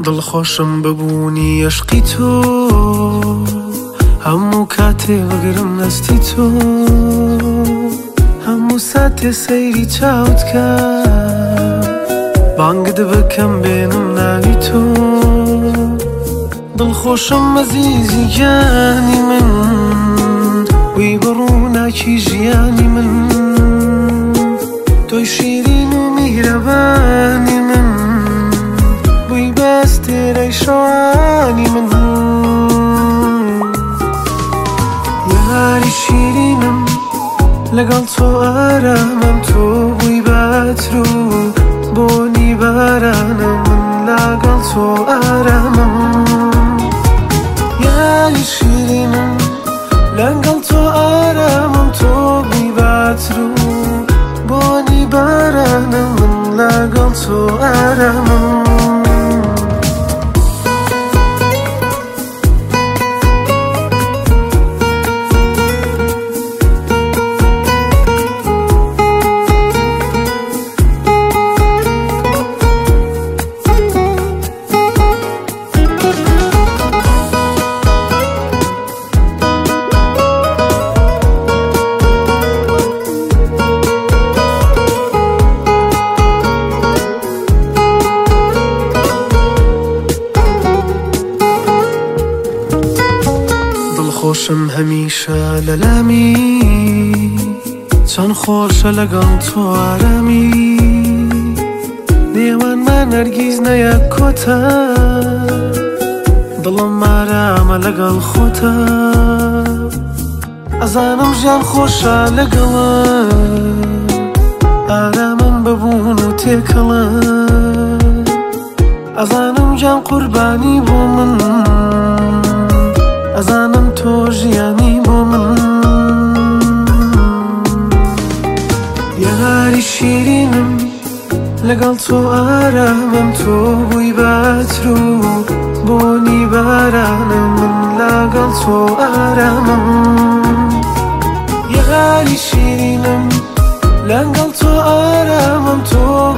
دڵخۆشم ببوونی عشقی تۆ هەموو کاتێ وەگرم نەستی تۆ هەموو ساتێ سەیری چاوت کات بانگت بکەم بێنم ناوی تۆ دڵخۆشم ئەزیزی گیانی من وی بڕووناکی ژیانی من تۆی شیرین و میهرەبانی من بووی بەستێرەی شەوانی من یاری شیرینم لەگەڵ تۆ ئارامم تۆ بووی بەتر و بۆنی بارانم من لەگەڵ تۆ ئارامم یاری شیرینم لەگەڵ تۆ ئارامم تۆ بووی بەتر و بۆنی بارانم من لەگەڵ تۆ ئارامم خۆشم هەمیشە لە لامی چەند خۆشە لەگەڵ تۆ ئارامی نێوانمان هەرگیز نەیەک کۆتە دڵم ئارامە لەگەڵ خۆتە ئەزانم ژیان خۆشە لەگەڵە ئارامم ببوون و تێکەڵە ئەزانم گیان قوربانی بۆ من ئەزانم تۆ ژیانی بۆ من یاری شیرینم لەگەڵ تۆ ئارامم تۆ بووی بەتر و بۆنی بارانم من لەگەڵ تۆ ئارامم یاری شیرینم لەگەڵ تۆ ئارامم تۆ